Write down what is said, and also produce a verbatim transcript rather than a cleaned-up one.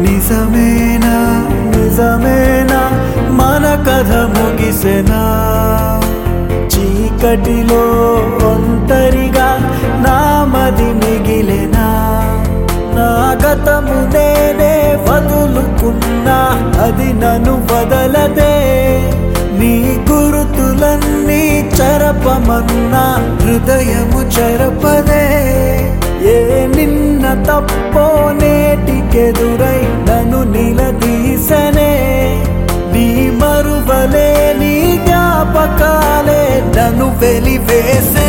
నిజమేనా నిజమేనా మన కథ ముగిసెనా చీకటిలో ఒంటరిగా నా మది మిగిలెనా నా గతము నేనే వదులుకున్నా అది నన్ను వదలదే నీ గురుతులన్నీ చెరపమన్నా హృదయము చెరపదే ఏ నిన్న తప్పో నేటికెదుర